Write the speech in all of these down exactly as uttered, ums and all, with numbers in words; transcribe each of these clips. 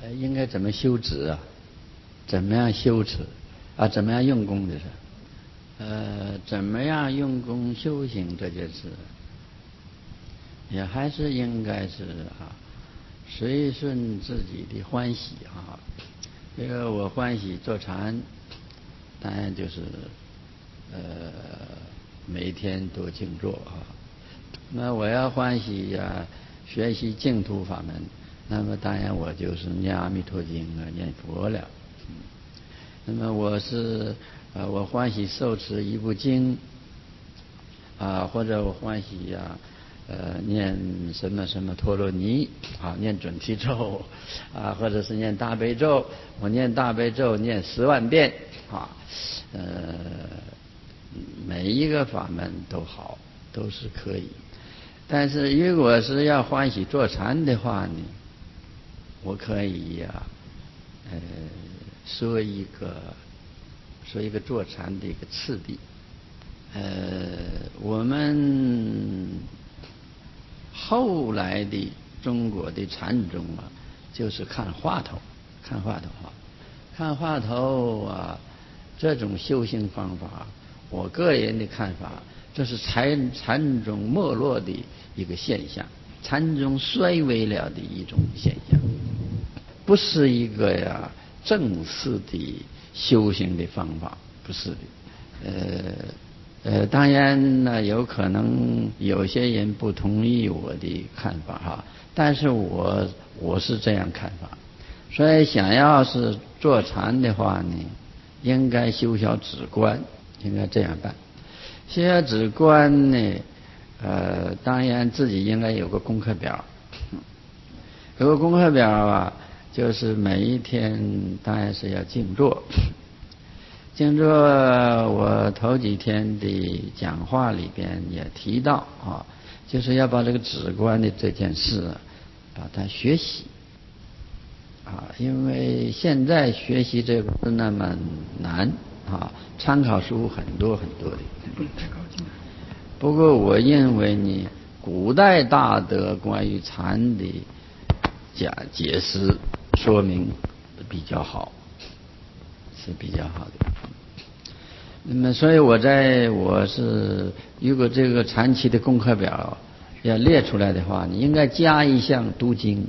呃，应该怎么修止啊？怎么样修持啊？怎么样用功的是？呃，怎么样用功修行这件事，也还是应该是啊，随顺自己的欢喜啊。这个我欢喜坐禅，当然就是呃每天都静坐啊。那我要欢喜呀、啊，学习净土法门，那么当然我就是念阿弥陀经啊，念佛了。嗯、那么我是呃我欢喜受持一部经啊，或者我欢喜呀、啊。呃，念什么什么陀罗尼啊，念准提咒啊，或者是念大悲咒，我念大悲咒念十万遍啊，呃，每一个法门都好，都是可以。但是如果是要欢喜坐禅的话呢，我可以呀、啊，呃，说一个说一个坐禅的一个次第。呃，我们后来的中国的禅宗啊，就是看话头，看话头啊，看话头啊，这种修行方法，我个人的看法，这是禅禅宗没落的一个现象，禅宗衰微了的一种现象，不是一个呀正式的修行的方法，不是的，呃。呃，当然呢，有可能有些人不同意我的看法哈，但是我我是这样看法，所以想要是坐禅的话呢，应该修小止观，应该这样办。修小止观呢，呃，当然自己应该有个功课表，有个功课表啊，就是每一天当然是要静坐。静坐，我头几天的讲话里边也提到啊，就是要把这个止观的这件事啊，把它学习啊，因为现在学习这个不那么难啊，参考书很多很多的。不过我认为呢，古代大德关于禅的讲解释说明比较好，是比较好的。那么，所以我在我是如果这个禅期的功课表要列出来的话，你应该加一项读经。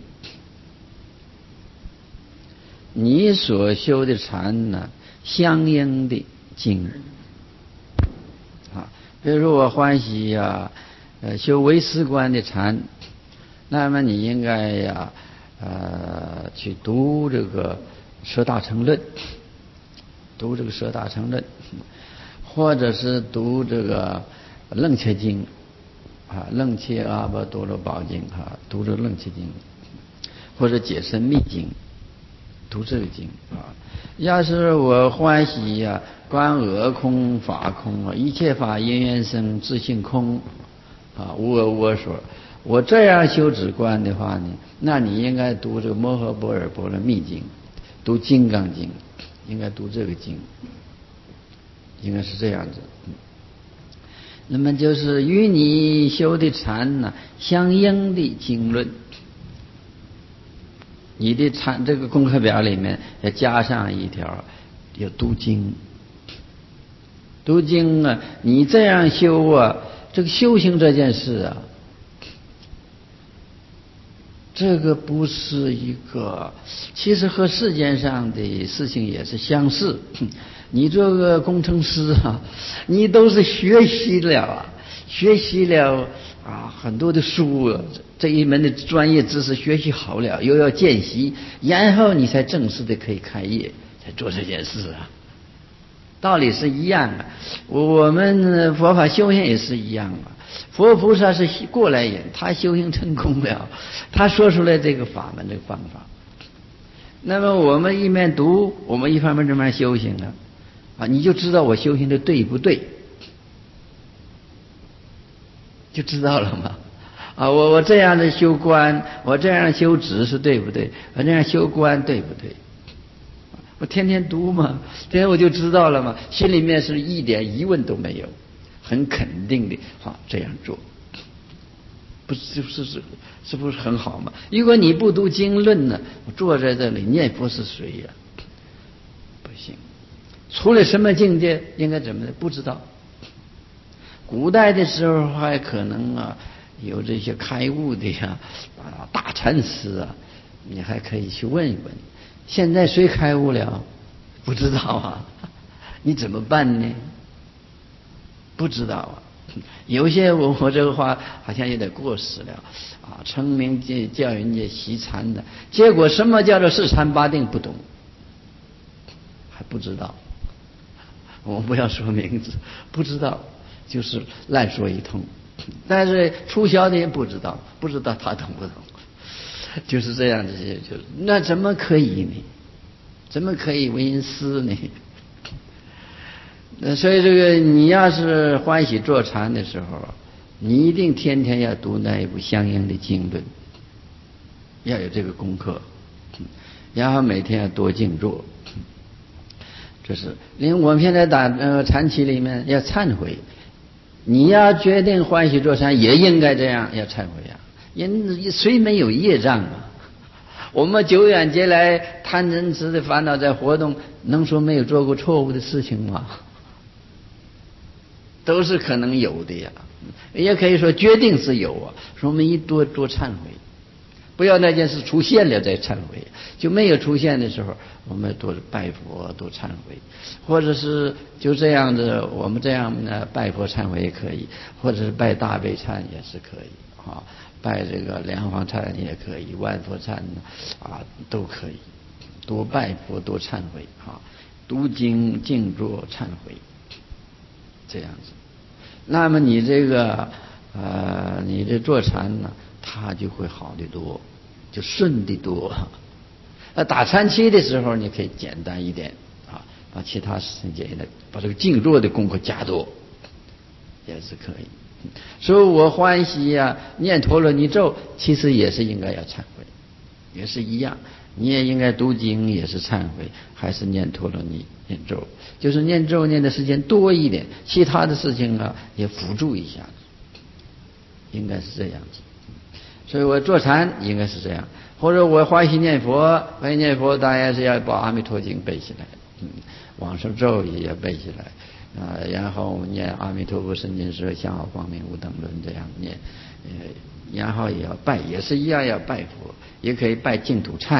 你所修的禅呢，相应的经啊，比如说我欢喜呀、啊，呃，修唯识观的禅，那么你应该呀、啊，呃，去读这个十大乘论，读这个十大乘论。或者是读这个楞伽经啊，楞伽阿波多罗宝经啊，读这楞伽经，或者解深密经，读这个经啊。要是我欢喜呀、啊，观我空法空啊，一切法因缘生，自性空啊，无我我所。我这样修止观的话呢，那你应该读这个摩诃般若波罗蜜经，读金刚经，应该读这个经。应该是这样子，那么就是与你修的禅呢相应的经论，你的禅这个功课表里面要加上一条，要读经。读经啊，你这样修啊，这个修行这件事啊，这个不是一个，其实和世间上的事情也是相似。你做个工程师啊，你都是学习了啊，学习了啊很多的书，这一门的专业知识学习好了，又要见习，然后你才正式的可以开业，才做这件事啊。道理是一样的，我们佛法修行也是一样的。佛菩萨是过来人，他修行成功了，他说出来这个法门这个方法。那么我们一面读，我们一方面这么修行了啊，你就知道我修行的对不对，就知道了嘛。啊，我我这样的修观，我这样修止是对不对？我这样修观对不对？我天天读嘛，天天我就知道了嘛，心里面是一点疑问都没有，很肯定的啊，这样做。 不是是是是不是很好吗？如果你不读经论呢，我坐在这里念佛是谁呀、啊？不行，出了什么境界应该怎么的不知道。古代的时候还可能啊有这些开悟的呀啊大禅师啊，你还可以去问一问。现在谁开悟了？不知道啊，你怎么办呢？不知道啊。有些我我这个话好像有点过时了啊，称名叫人家习禅的，结果什么叫做四禅八定不懂，还不知道。我不要说名字，不知道就是乱说一通。但是出家的人不知道，不知道他懂不懂，就是这样子。就那怎么可以呢？怎么可以为人师呢？那所以这个你要是欢喜坐禅的时候，你一定天天要读那一部相应的经论，要有这个功课，然后每天要多静坐。这是因为我们现在打呃禅期里面要忏悔，你要决定欢喜坐禅也应该这样，要忏悔啊。因谁没有业障啊？我们久远劫来贪嗔痴的烦恼在活动，能说没有做过错误的事情吗？都是可能有的呀，也可以说决定是有啊。说我们一多多忏悔，不要那件事出现了再忏悔，就没有出现的时候，我们多拜佛多忏悔，或者是就这样子，我们这样呢拜佛忏悔也可以，或者是拜大悲忏也是可以啊，拜这个莲花忏也可以，万佛忏啊都可以，多拜佛多忏悔啊，读经静坐忏悔。这样子，那么你这个呃，你这坐禅呢，它就会好得多，就顺得多。那打禅期的时候，你可以简单一点啊，把其他事情简单，把这个静坐的功课加多，也是可以。所以我欢喜呀、啊，念陀罗尼咒，其实也是应该要忏悔，也是一样。你也应该读经，也是忏悔，还是念陀罗尼念咒，就是念咒念的时间多一点，其他的事情啊也辅助一下，应该是这样子。所以我坐禅应该是这样，或者我欢喜念佛，欢喜念佛当然是要把阿弥陀经背起来，嗯，往生咒也要背起来啊、呃，然后念阿弥陀佛圣经说相好光明无等论这样念，呃，然后也要拜，也是一样要拜佛，也可以拜净土忏。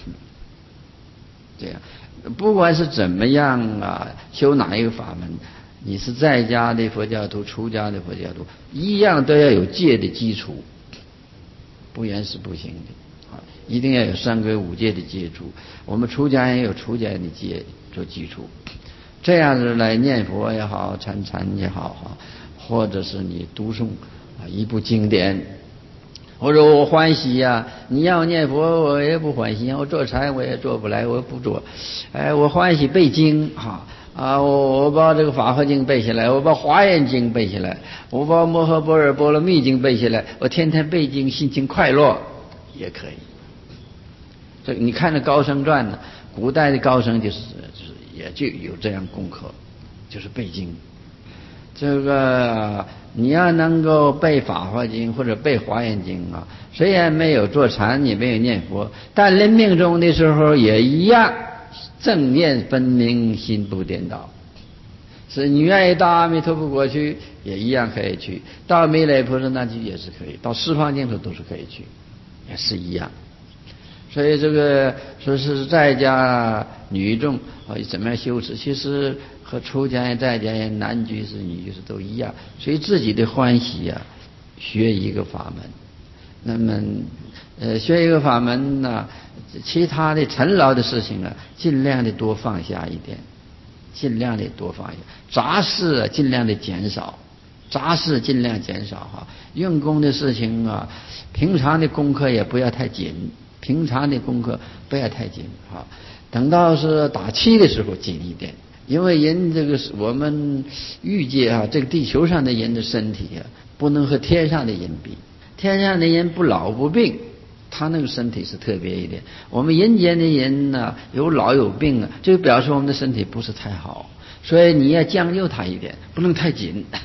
这样，不管是怎么样啊，修哪一个法门，你是在家的佛教徒、出家的佛教徒，一样都要有戒的基础，不然是不行的啊！一定要有三规五戒的戒主。我们出家也有出家的戒做基础，这样子来念佛也好，参禅也好，哈，或者是你读诵啊一部经典。或者我欢喜呀、啊，你要念佛我也不欢喜，我坐禅我也做不来，我不做。哎，我欢喜背经哈啊，我我把这个法华经背下来，我把华严经背下来，我把摩诃般若波罗蜜经背下来，我天天背经，心情快乐也可以。这你看那高僧传呢，古代的高僧就是就是也就有这样功课，就是背经。这个你要能够背法华经或者背华严经啊，虽然没有坐禅也没有念佛，但临命终的时候也一样正念分明，心不颠倒。是你愿意到阿弥陀佛国去也一样可以去，到弥勒菩萨那去也是可以，到十方净土都是可以去，也是一样。所以这个说是在家女众啊怎么样修持，其实和出家人在家人男居士女居士都一样，所以自己的欢喜啊，学一个法门。那么呃学一个法门呢，其他的尘劳的事情啊，尽量的多放下一点，尽量的多放下，杂事啊尽量的减少，杂事尽量减少哈。用功的事情啊，平常的功课也不要太紧。平常的功课不要太紧啊，等到是打七的时候紧一点，因为人这个是我们欲界啊，这个地球上的人的身体啊，不能和天上的人比。天上的人不老不病，他那个身体是特别一点。我们人间的人呢，有老有病啊，就表示我们的身体不是太好，所以你要将就他一点，不能太紧。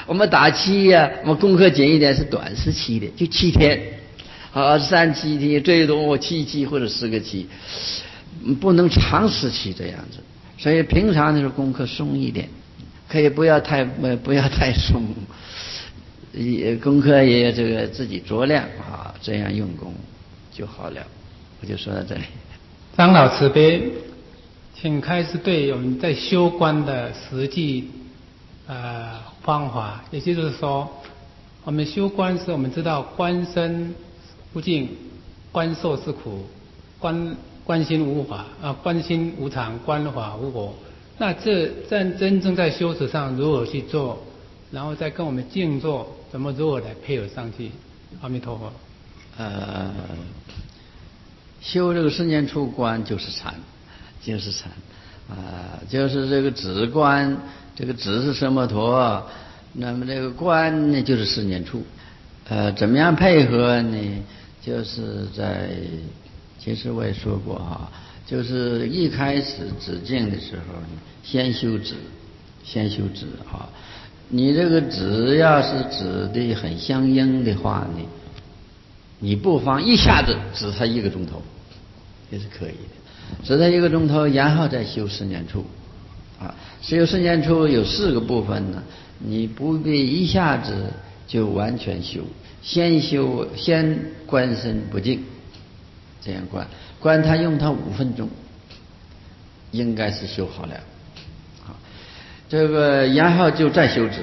我们打七呀、啊，我们功课简一点是短时期的，就七天，啊，三七天最多七期或者十个期，不能长时期这样子。所以平常的时候功课松一点，可以不要太不要太松，也功课也这个自己酌量啊，这样用功就好了。我就说到这里。 长老慈悲，请开始对我们在修观的实际呃方法，也就是说，我们修观是我们知道观身不净，观受是苦，观观心无法啊，观心无常，观法无我。那这在真正在修持上如何去做，然后再跟我们静坐怎么如何来配合上去？阿弥陀佛。 呃。修这个十念处观就是禅，就是禅，啊、呃，就是这个止观，这个止是什么陀，那么这个观呢就是十念处，呃，怎么样配合呢？就是在，其实我也说过哈，就是一开始止境的时候，先修止，先修止哈，你这个止要是止的很相应的话呢，你不妨一下子止它一个钟头，也是可以的。止它一个钟头，然后再修十念处，啊，修十念处有四个部分呢，你不必一下子就完全修，先修先观身不净，这样观，观它用它五分钟，应该是修好了，啊，这个然后就再修止。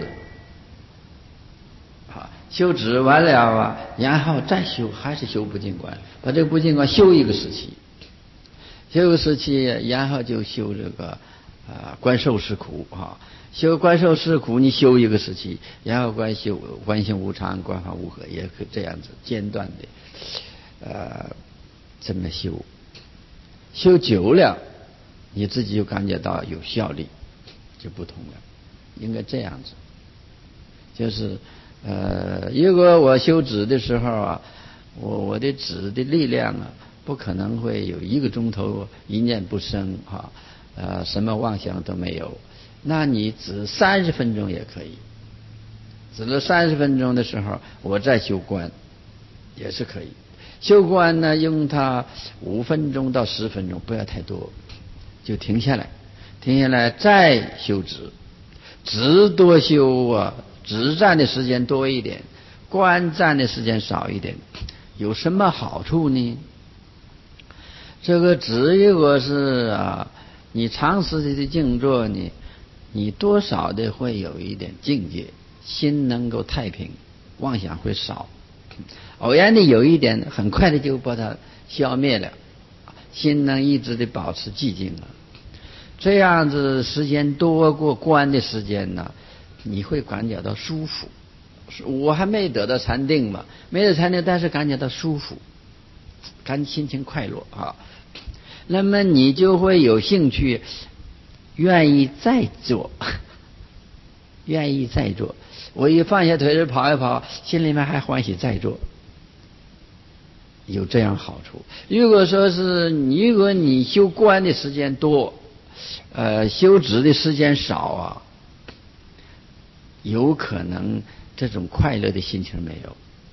修止完了啊，然后再修，还是修不净观，把这个不净观修一个时期，修一个时期，然后就修这个啊观受是苦啊，修观受是苦，你修一个时期，然后观修观性无常，观法无我，也可这样子间断的，呃，这么修，修久了，你自己就感觉到有效力，就不同了，应该这样子，就是。呃，如果我修止的时候啊，我我的止的力量啊，不可能会有一个钟头一念不生哈，呃，什么妄想都没有。那你止三十分钟也可以，止了三十分钟的时候，我再修观也是可以。修观呢，用它五分钟到十分钟，不要太多，就停下来，停下来再修止，止多修啊。止占的时间多一点，观占的时间少一点，有什么好处呢？这个止如果是啊，你长时间的静坐呢，你多少的会有一点境界，心能够太平，妄想会少。偶然的有一点，很快的就把它消灭了，心能一直的保持寂静了。这样子时间多过观的时间呢？你会感觉到舒服，我还没得到禅定嘛，没得禅定，但是感觉到舒服，感心情快乐啊。那么你就会有兴趣，愿意再做，愿意再做。我一放下腿子跑一跑，心里面还欢喜再做，有这样好处。如果说是，如果你修观的时间多，呃，修止的时间少啊。有可能这种快乐的心情没有，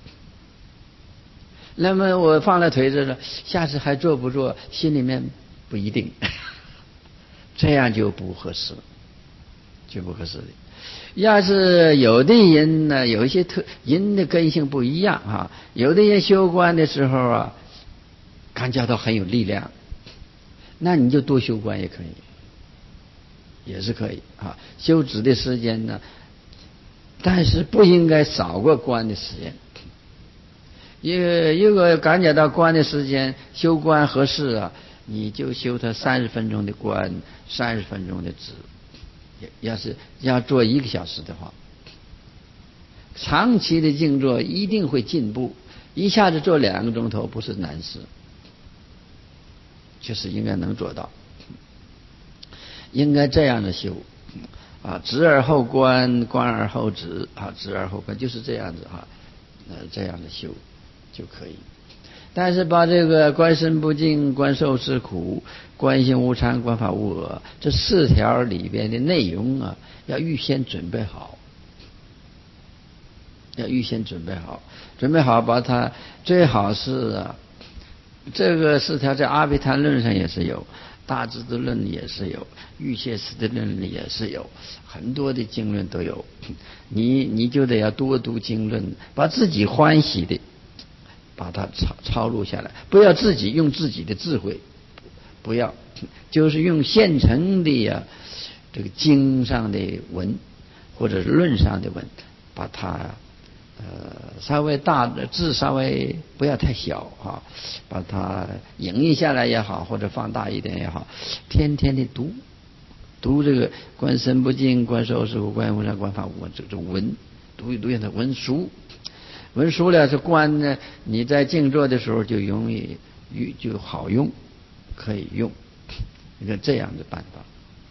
那么我放了腿子了，下次还做不做？心里面不一定，这样就不合适，就不合适的。要是有的人呢，有一些特人的根性不一样啊，有的人修观的时候啊，感觉到很有力量，那你就多修观也可以，也是可以啊。修止的时间呢？但是不应该少过观的时间。也如果感觉到观的时间修观合适啊，你就修它三十分钟的观，三十分钟的止。要是要做一个小时的话，长期的静坐一定会进步。一下子做两个钟头不是难事，就是应该能做到。应该这样的修。啊，止而后观，观而后止，啊，止而后观，就是这样子哈，呃，这样的修就可以。但是把这个观身不净，观受是苦，观性无常，观法无我，这四条里边的内容啊，要预先准备好， 要预先准备好，准备好把它最好是啊，这个四条在阿毗昙论上也是有，大智度论也是有，欲界识的论也是有，很多的经论都有。你你就得要多读经论，把自己欢喜的把它抄抄录下来，不要自己用自己的智慧，不要，就是用现成的呀、啊、这个经上的文或者是论上的文，把它呃稍微大的字稍微不要太小啊，把它影印下来也好，或者放大一点也好，天天的读读这个观身不净、观受是无、观无常、观法无，这种文读一读让它文熟，文熟了是观呢，你在静坐的时候就容易就好用，可以用一个这样的办法。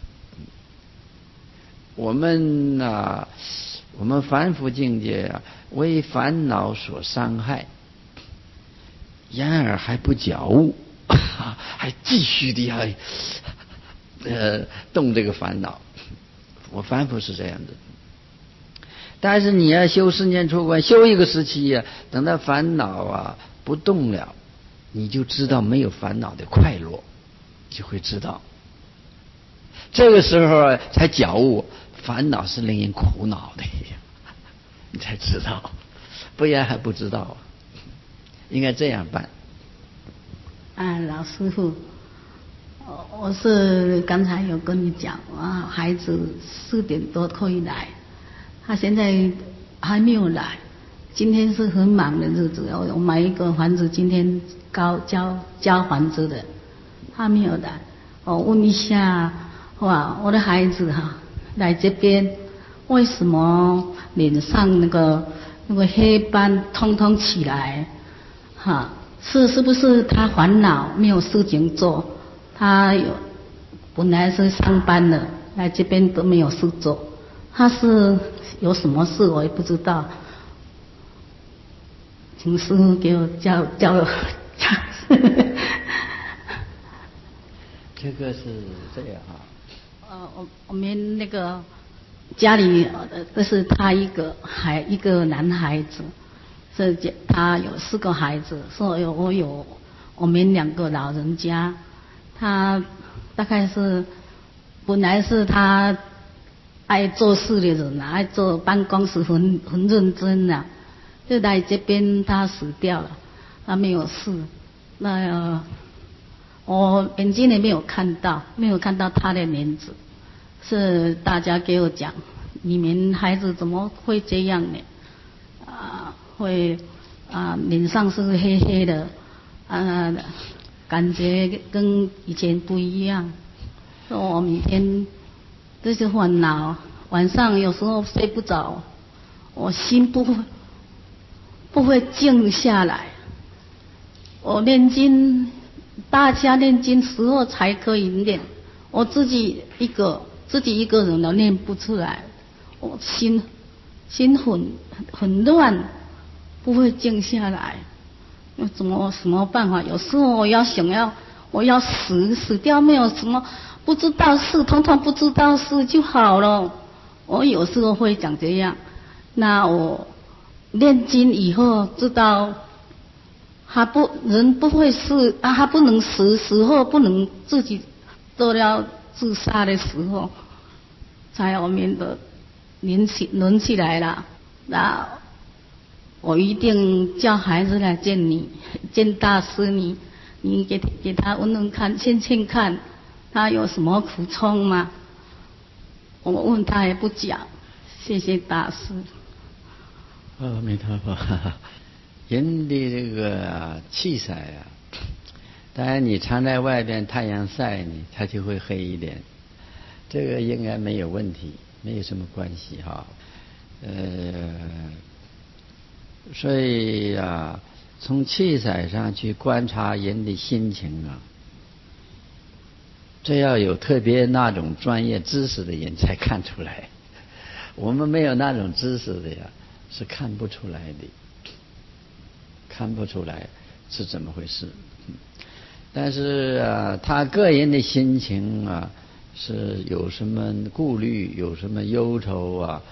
我们啊，我们凡夫境界啊，为烦恼所伤害，然而还不觉悟，还继续的要呃动这个烦恼。我凡夫是这样的，但是你要修十年出观，修一个时期呀、啊，等到烦恼啊不动了，你就知道没有烦恼的快乐，就会知道。这个时候才觉悟，烦恼是令人苦恼的，你才知道，不然还不知道。应该这样办。 啊，老师傅，我是刚才有跟你讲啊，孩子四点多可以来，他现在还没有来。今天是很忙的日子，我买一个房子，今天交交交房子的，他没有来。我问一下，哇，我的孩子哈、啊、来这边，为什么脸上那个那个黑斑通通起来？哈、啊，是是不是他烦恼没有事情做？他有本来是上班的，来这边都没有事做，他是有什么事我也不知道，请师父给我教教。 这个是这样啊。 呃，我我们那个家里这是他一个孩一个男孩子，是他有四个孩子，所以我有我们两个老人家。他大概是本来是他爱做事的人啊，爱做办公室很很认真啊，就来这边他死掉了，他没有事。那、呃、我眼睛里没有看到，没有看到他的名字，是大家给我讲，你们孩子怎么会这样呢？啊，会啊，脸上是黑黑的，啊。感觉跟以前不一样，我每天这些烦恼，晚上有时候睡不着，我心不会不会静下来。我念经，大家念经时候才可以念，我自己一个自己一个人都念不出来，我心心很很乱，不会静下来。有怎么什么办法？有时候我要想要我要死死掉，没有什么不知道事，通通不知道事就好了。我有时候会讲这样。那我念经以后知道，他不人不会死啊，他不能死，死后不能自己做了自杀的时候，才我们的轮起轮起来了。那我一定叫孩子来见你，见大师你，你给给他问问看，劝劝看，他有什么苦衷吗？我问他也不讲，谢谢大师。 阿弥陀佛。人的这个气色啊，当然你常在外边太阳晒你，它就会黑一点，这个应该没有问题，没有什么关系哈。呃。所以啊，从气色上去观察人的心情啊，这要有特别那种专业知识的人才看出来。我们没有那种知识的呀，是看不出来的，看不出来是怎么回事。但是啊，他个人的心情啊，是有什么顾虑，有什么忧愁啊，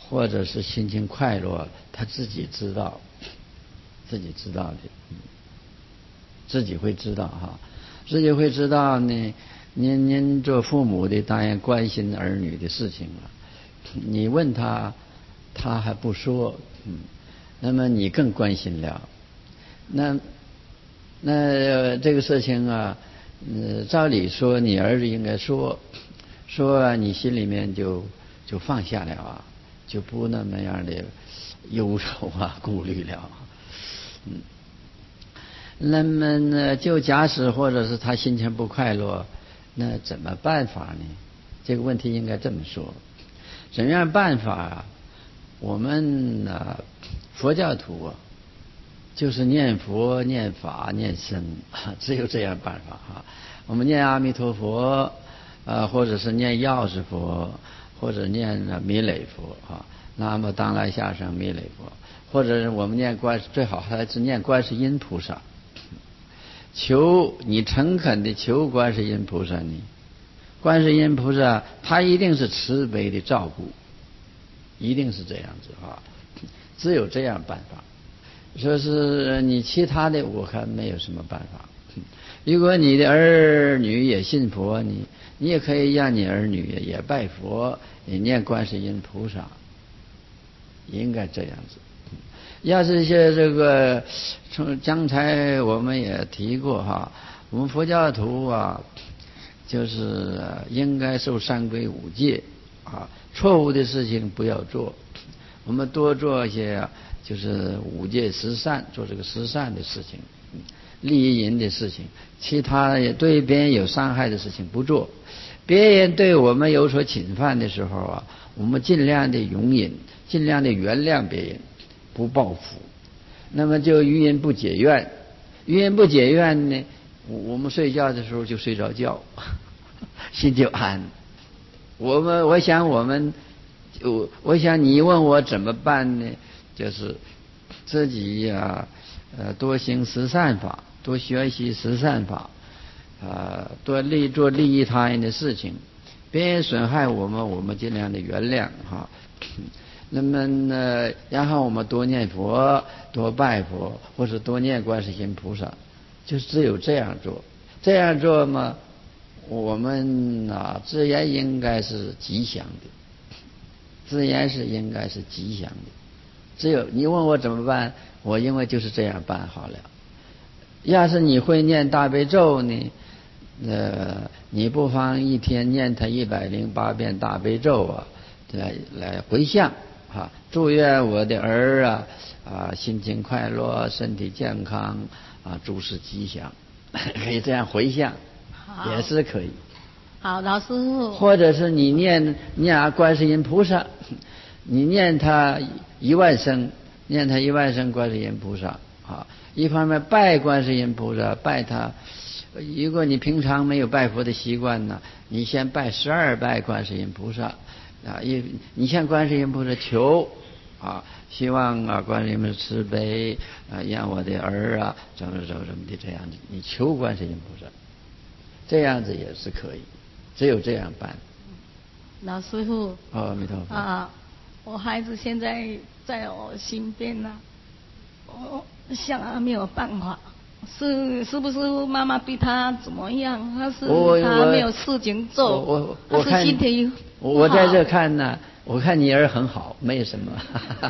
或者是心情快乐，他自己知道，自己知道的，自己会知道哈，自己会知道呢。您您做父母的当然关心儿女的事情了，你问他，他还不说，嗯，那么你更关心了。那那这个事情啊，呃，照理说你儿子应该说，说啊，你心里面就就放下了啊，就不那么样的忧愁啊、顾虑了。嗯，那么呢，就假使或者是他心情不快乐。那怎么办法呢？这个问题应该这么说：怎么样办法啊？我们呢、啊，佛教徒啊，就是念佛、念法、念僧，只有这样办法啊。我们念阿弥陀佛，啊，或者是念药师佛，或者念弥勒佛啊，南无当来下生弥勒佛，或者是我们念观，最好还是念观世音菩萨。求你诚恳的求观世音菩萨呢，观世音菩萨他一定是慈悲的照顾，一定是这样子啊，只有这样办法。说是你其他的我看没有什么办法。如果你的儿女也信佛，你你也可以让你儿女也拜佛，也念观世音菩萨，应该这样子。要是些这个，从刚才我们也提过哈，我们佛教徒啊，就是应该受三规五戒啊，错误的事情不要做，我们多做一些就是五戒十善，做这个十善的事情，利益人的事情，其他也对别人有伤害的事情不做。别人对我们有所侵犯的时候啊，我们尽量的容忍，尽量的原谅别人。不报复，那么就于人不解怨，于人不解怨呢，我们睡觉的时候就睡着觉，心就安。我们我想我们就我想你问我怎么办呢？就是自己呀、啊，呃，多行十善法，多学习十善法，啊、呃，多利做利益他人的事情，别人损害我们，我们尽量的原谅哈。那么呢，然后我们多念佛，多拜佛，或者多念观世音菩萨，就只有这样做。这样做嘛，我们啊，自然应该是吉祥的，自然是应该是吉祥的。只有你问我怎么办，我因为就是这样办好了。要是你会念大悲咒呢，呃，你不妨一天念它一百零八遍大悲咒啊，来来回向。啊，祝愿我的儿啊啊心情快乐，身体健康啊，诸事吉祥，可以这样回向，也是可以。 好，老师傅。 或者是你念念啊观世音菩萨，你念他一万声，念他一万声观世音菩萨啊。一方面拜观世音菩萨，拜他。如果你平常没有拜佛的习惯呢，你先拜十二拜观世音菩萨。啊，一你向观世音菩萨求啊，希望啊观世音菩萨慈悲啊，让我的儿啊怎么怎么怎么的这样子，你求观世音菩萨，这样子也是可以，只有这样办。 老师傅， 阿弥陀佛啊，我孩子现在在我身边呢、啊，我想啊没有办法。是是不是妈妈逼他怎么样？他是他没有事情做， 我我我他是心体我我在这看呢，我看你儿很好，没什么，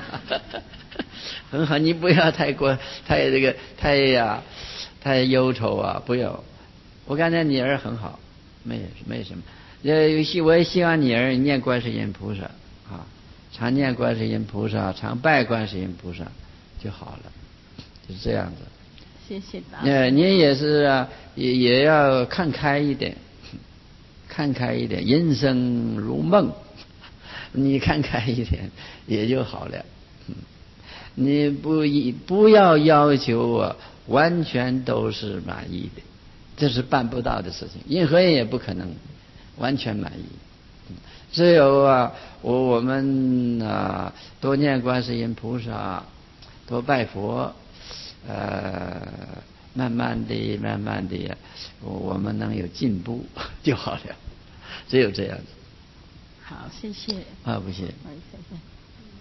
很好，你不要太过太这个太呀太忧愁啊，不要。我看见你儿很好，没没什么。呃，希我也希望你儿念观世音菩萨啊，常念观世音菩萨，常拜观世音菩萨就好了，就是这样子。 谢谢大家。呃，您也是啊，也也要看开一点，看开一点，人生如梦，你看开一点也就好了。嗯，你不不要要求啊，完全都是满意的，这是办不到的事情，任何人也不可能完全满意。只有啊，我我们啊，多念观世音菩萨，多拜佛。呃，慢慢的、慢慢的，我们能有进步就好了，只有这样子。 好，谢谢。 啊，不谢。 好，谢谢。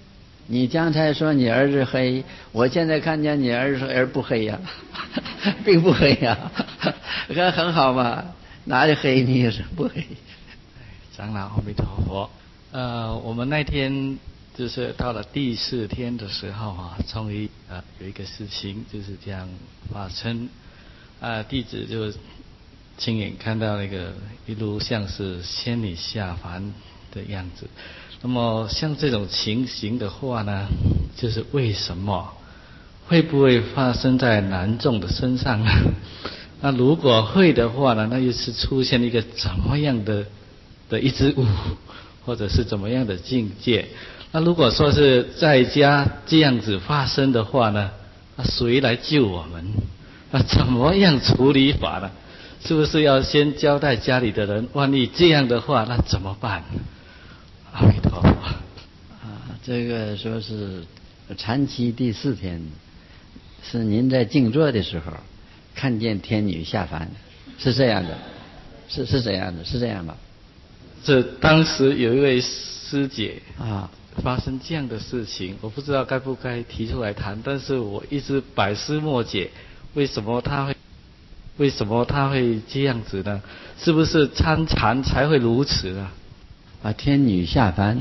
你刚才说你儿子黑，我现在看见你儿子儿不黑呀、啊，并不黑呀、啊，很很好嘛，哪里黑你也是不黑。 长老阿弥陀佛。呃，我们那天就是到了第四天的时候啊，终于呃有一个事情就是这样发生，啊、呃，弟子就亲眼看到那个一路像是仙女下凡的样子。那么像这种情形的话呢，就是为什么会不会发生在男众的身上呢？那如果会的话呢，那又是出现一个怎么样的的一支舞，或者是怎么样的境界？那如果说是在家这样子发生的话呢，那谁来救我们？那怎么样处理法呢？是不是要先交代家里的人？万一这样的话，那怎么办？阿弥陀佛。 啊，这个说是禅期第四天，是您在静坐的时候看见天女下凡，是这样的，是是这样的，是这样吧？ 这当时有一位师姐啊， 发生这样的事情，我不知道该不该提出来谈，但是我一直百思莫解，为什么她会，为什么她会这样子呢？是不是参禅才会如此呢？ 啊，天女下凡。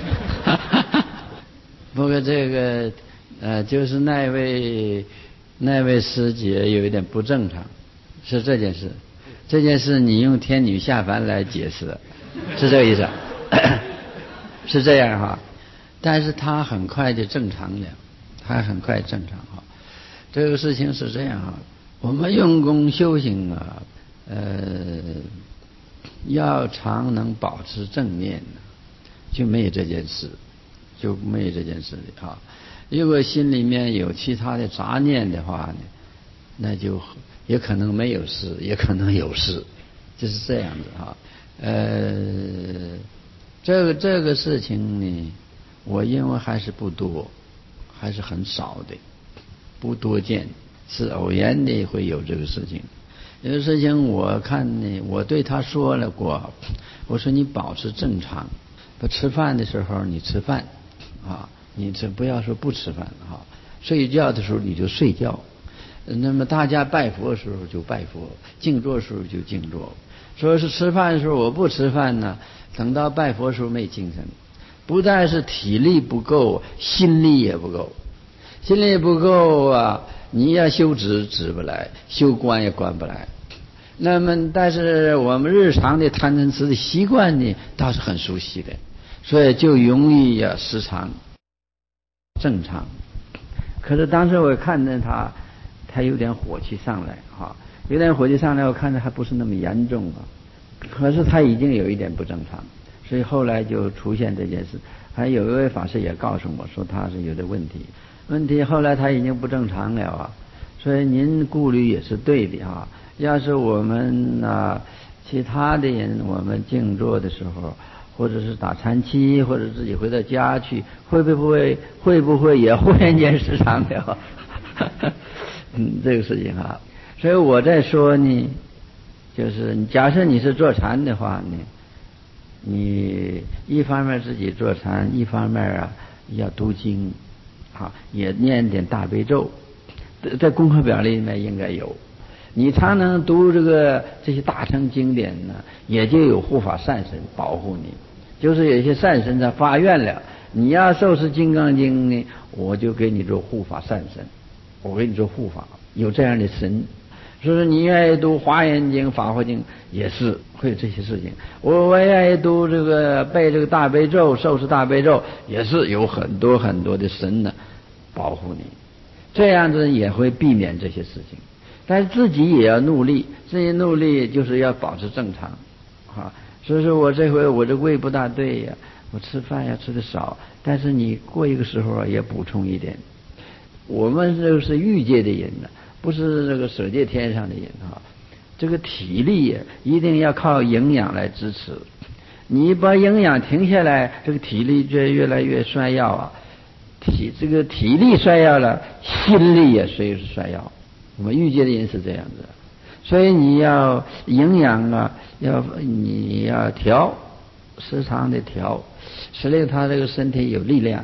不过这个呃，就是那位那位师姐有一点不正常，是这件事。这件事你用天女下凡来解释，是这个意思，是这样哈。但是他很快就正常了，他很快正常哈。这个事情是这样哈，我们用功修行啊，呃。要常能保持正念，就没有这件事，就没有这件事的啊。如果心里面有其他的杂念的话呢，那就也可能没有事，也可能有事，就是这样子哈。呃，这个这个事情呢，我认为还是不多，还是很少的，不多见，是偶然的会有这个事情。有的事情我看呢，我对他说了过，我说你保持正常，不吃饭的时候你吃饭啊，你这不要说不吃饭啊，睡觉的时候你就睡觉，那么大家拜佛的时候就拜佛，静坐的时候就静坐。说是吃饭的时候我不吃饭呢，等到拜佛的时候没精神，不但是体力不够，心力也不够，心力不够啊。你要修止止不来，修观也观不来。那么，但是我们日常的贪嗔痴的习惯呢，倒是很熟悉的，所以就容易呀、啊、时常正常。可是当时我看见他，他有点火气上来哈，有点火气上来，我看着还不是那么严重啊。可是他已经有一点不正常，所以后来就出现这件事。还有一位法师也告诉我说他是有点问题。问题后来他已经不正常了啊，所以您顾虑也是对的啊。要是我们啊其他的人，我们静坐的时候，或者是打禅期，或者自己回到家去，会不会会不会也忽然间失常了？嗯，这个事情啊，所以我在说呢，就是假设你是坐禅的话呢，你一方面自己坐禅，一方面啊要读经。啊，也念点大悲咒，在功课表里面应该有。你常能读这个这些大乘经典呢，也就有护法善神保护你。就是有些善神在发愿了，你要受持金刚经呢，我就给你做护法善神，我给你做护法，有这样的神。所以说你愿意读华严经、法华经，也是会有这些事情。我我愿意读这个背这个大悲咒、受持大悲咒，也是有很多很多的神呢保护你，这样子也会避免这些事情。但是自己也要努力，自己努力就是要保持正常啊。所以说我这回我这胃不大对呀，我吃饭呀吃的少，但是你过一个时候啊也补充一点。我们这个是欲界的人呢，不是这个舍界天上的人啊。这个体力一定要靠营养来支持，你把营养停下来，这个体力就越来越衰弱啊。体这个体力衰弱了，心力也随之衰弱。我们欲界的人是这样子，所以你要营养啊，要你要调，时常的调，使令他这个身体有力量。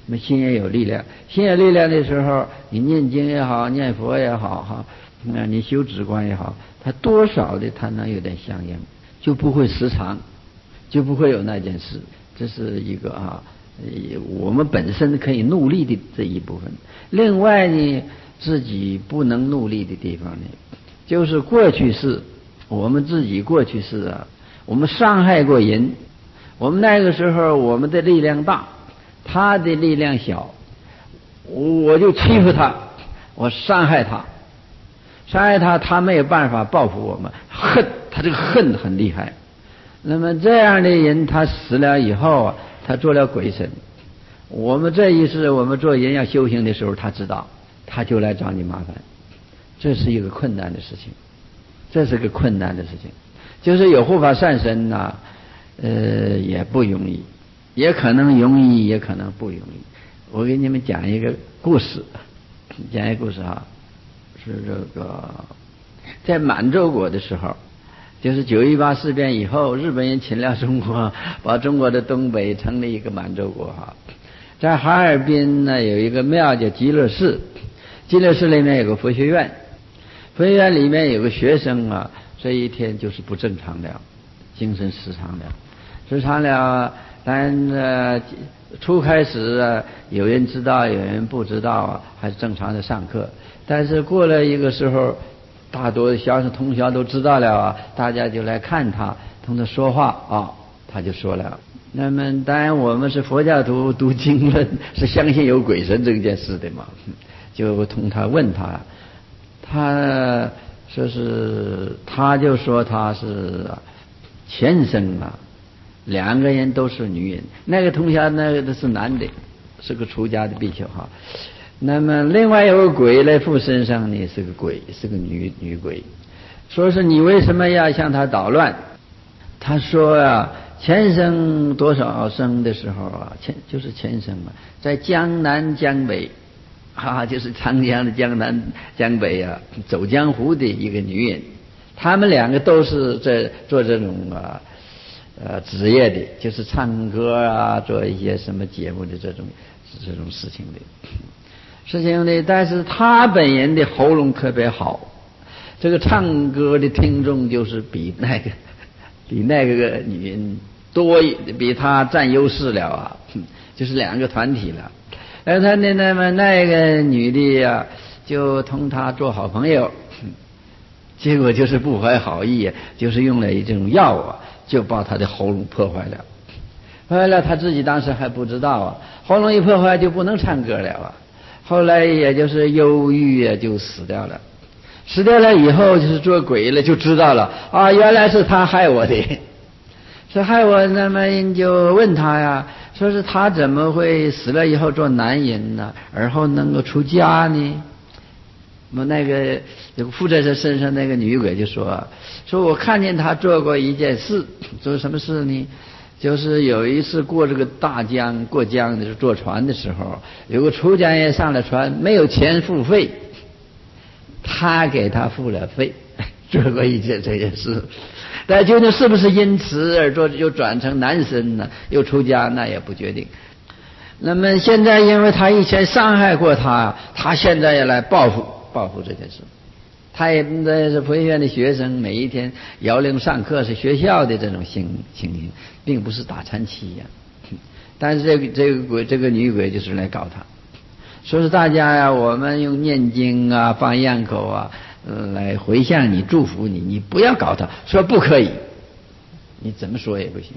那么心也有力量，心有力量的时候，你念经也好，念佛也好哈，那你修止观也好，它多少的它能有点相应，就不会时常，就不会有那件事。这是一个啊，我们本身可以努力的这一部分。另外呢，自己不能努力的地方呢，就是过去世，我们自己过去世啊，我们伤害过人，我们那个时候我们的力量大，他的力量小，我就欺负他，我伤害他，伤害他，他没有办法报复我们，恨他这个恨很厉害。那么这样的人，他死了以后啊，他做了鬼神。我们这一世，我们做人要修行的时候，他知道，他就来找你麻烦，这是一个困难的事情，这是个困难的事情。就是有护法善神呐、啊，呃，也不容易，也可能容易，也可能不容易。我给你们讲一个故事，讲一个故事啊，是这个在满洲国的时候。就是九一八事变以后，日本人侵略中国，把中国的东北成立一个满洲国哈。在哈尔滨呢，有一个庙叫极乐寺，极乐寺里面有个佛学院，佛学院里面有个学生啊，这一天就是不正常了，精神失常了，失常了。但呃，初开始啊，有人知道，有人不知道啊，还是正常的上课。但是过了一个时候，大多的学生同学都知道了啊，大家就来看他，同他说话啊，他就说了。那么当然我们是佛教徒，读经论是相信有鬼神这件事的嘛，就同他问他，他说是，他就说他是前生啊，两个人都是女人，那个同学那个是男的，是个出家的比丘哈。那么另外有个鬼来附身上呢，是个鬼，是个女女鬼。说是你为什么要向他捣乱？他说啊，前生多少生的时候啊，前就是前生嘛，在江南江北，啊，就是长江的江南江北啊，走江湖的一个女人，他们两个都是在做这种啊呃职业的，就是唱歌啊，做一些什么节目的这种这种事情的。事情呢，但是他本人的喉咙特别好，这个唱歌的听众就是比那个比那个女人多，比他占优势了啊，就是两个团体了。而他呢，那么那个女的呀、啊，就同他做好朋友，结果就是不怀好意，就是用了一种药啊，就把他的喉咙破坏了。破坏了，他自己当时还不知道啊，喉咙一破坏就不能唱歌了啊。后来也就是忧郁啊，就死掉了。死掉了以后就是做鬼了，就知道了啊，原来是他害我的，是害我。那么人就问他呀，说是他怎么会死了以后做男人呢？而后能够出家呢？那么那个附在他身上那个女鬼就说：“说我看见他做过一件事，做什么事呢？就是有一次过这个大江，过江的时候坐船的时候，有个出家人上了船，没有钱付费，他给他付了费，做过一件这件事。但究竟是不是因此而做又转成男生呢？又出家，那也不决定。那么现在因为他以前伤害过他，他现在也来报复报复这件事。他也是佛学院的学生，每一天摇铃上课，是学校的这种情情形，并不是打禅期呀、啊。但是这个这个鬼这个女鬼就是来搞他，说是大家呀，我们用念经啊、放焰口啊，呃，来回向你、祝福你，你不要搞他，说不可以，你怎么说也不行，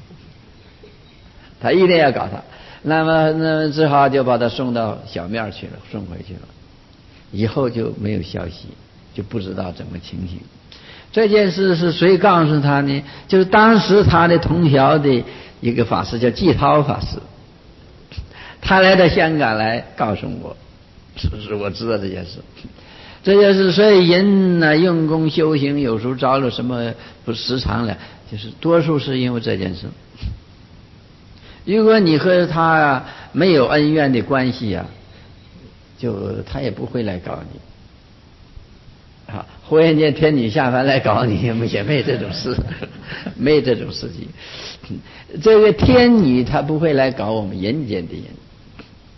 他一定要搞他。那么那只好就把他送到小庙去了，送回去了，以后就没有消息。就不知道怎么情形。这件事是谁告诉他呢？就是当时他的同校的一个法师叫季涛法师，他来到香港来告诉我，是不是我知道这件事？这件事，所以人呢用功修行，有时候着了什么不时常了，就是多数是因为这件事。如果你和他啊没有恩怨的关系啊，就他也不会来搞你。啊，忽然间天女下凡来搞你，也没这种事，没这种事情。这个天女她不会来搞我们人间的人，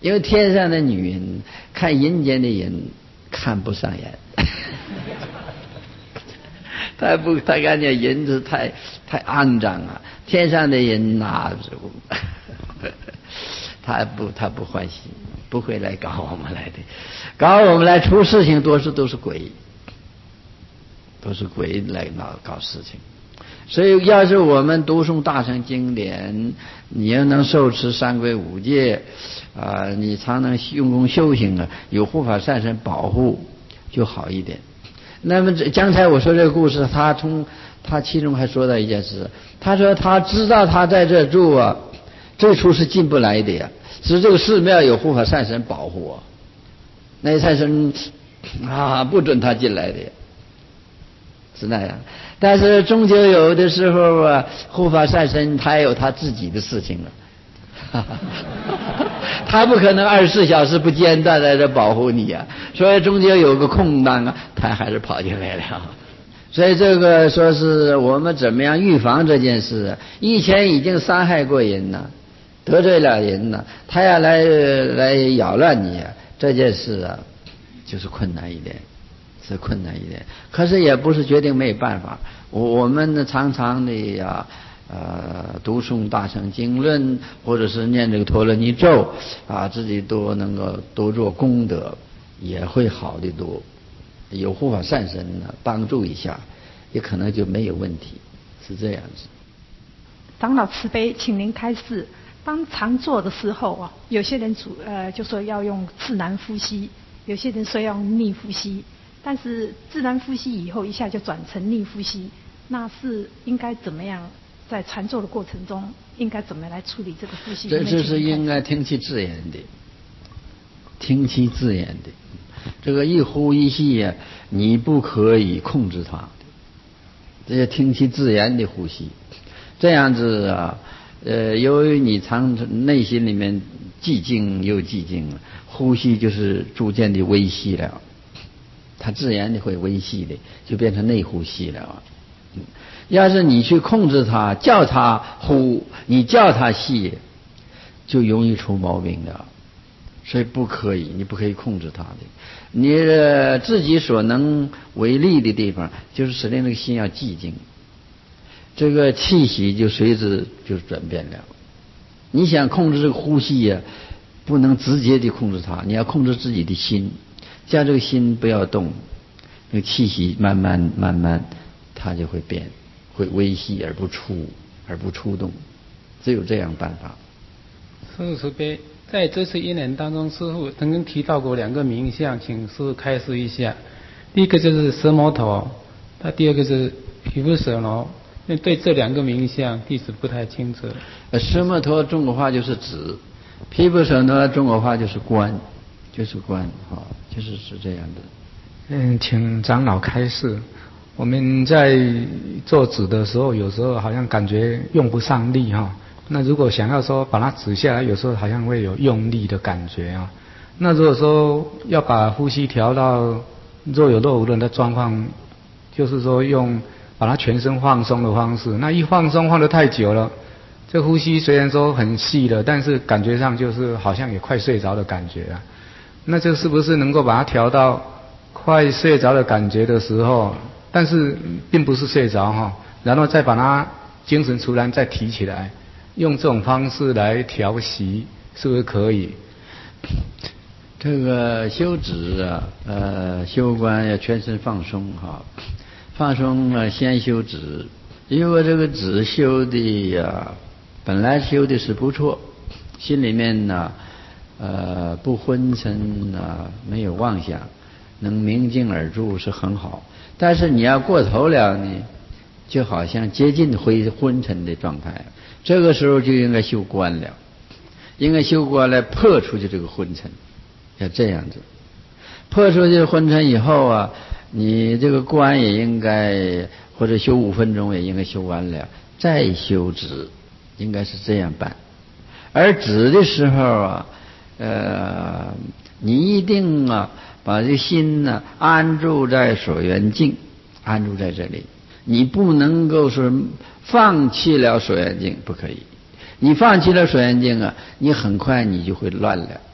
因为天上的女人看阴间的人看不上眼。他不，他感觉人是太太肮脏啊，天上的人哪，他不他不欢喜，不会来搞我们来的，搞我们来出事情多数都是鬼，都是鬼来闹搞事情。所以要是我们读诵大乘经典，你要能受持三皈五戒啊、呃，你常能用功修行啊，有护法善神保护就好一点。那么刚才我说这个故事，他从他其中还说到一件事，他说他知道他在这住啊，最初是进不来的呀，只是这个寺庙有护法善神保护我，那些善神啊不准他进来的呀，是那样。但是终究有的时候啊，护法善神他也有他自己的事情了。他不可能二十四小时不间断在这保护你啊，所以中间有个空档啊，他还是跑进来了。所以这个说是我们怎么样预防这件事，以前已经伤害过人了，得罪了人了，他要来来扰乱你啊，这件事啊就是困难一点，是困难一点。可是也不是决定没有办法，我我们呢常常的呀呃，读诵大乘经论，或者是念这个陀罗尼咒啊，自己都能够多做功德，也会好得多。有护法善神呢帮助一下，也可能就没有问题，是这样子。 长老慈悲，请您开示。当常坐的时候啊，有些人主呃就说要用自然呼吸，有些人说要用逆呼吸，但是自然呼吸以后一下就转成逆呼吸，那是应该怎么样？在禅坐的过程中，应该怎么来处理这个呼吸？ 这这是应该听其自然的，听其自然的。这个一呼一吸呀、啊，你不可以控制它的，这要听其自然的呼吸。这样子啊，呃，由于你常内心里面寂静又寂静了，呼吸就是逐渐的微细了，它自然的会微细的，就变成内呼吸了。要是你去控制它，叫它呼，你叫它吸，就容易出毛病的。所以不可以，你不可以控制它的。你、呃、自己所能为力的地方，就是使令这个心要寂静，这个气息就随之就转变了。你想控制这个呼吸呀、啊，不能直接的控制它，你要控制自己的心，叫这个心不要动，那个气息慢慢慢慢，它就会变。会微细而不出，而不出动，只有这样办法。 师父慈悲，在这次因缘当中，师父曾经提到过两个名相，请师父开示一下。第一个就是蛇魔头，他第二个是毗婆舍那。那对这两个名相，弟子不太清楚。 蛇魔头中国话就是指，毗婆舍那中国话就是观，就是观，哈，就是是这样的。 嗯，请长老开示。我们在做指的时候，有时候好像感觉用不上力哈。那如果想要说把它指下来，有时候好像会有用力的感觉啊。那如果说要把呼吸调到若有若无的状况，就是说用把它全身放松的方式，那一放松放得太久了，这呼吸虽然说很细了，但是感觉上就是好像也快睡着的感觉啊。那这是不是能够把它调到快睡着的感觉的时候？但是并不是睡着哈，然后再把它精神突然再提起来，用这种方式来调息，是不是可以？ 这个修止啊，呃，修观要全身放松哈，放松啊，先修止。因为这个止修的呀，本来修的是不错，心里面呢，呃，不昏沉啊，没有妄想，能明镜而住是很好。但是你要过头了呢，就好像接近灰昏沉的状态，这个时候就应该修观了，应该修观来破出去这个昏沉，要这样子。破出去昏沉以后啊，你这个观也应该或者修五分钟也应该修完了，再修止，应该是这样办。而止的时候啊，呃，你一定啊。把这心呢安住在所缘境，安住在这里，你不能够说放弃了所缘境，不可以。你放弃了所缘境啊，你很快你就会乱了，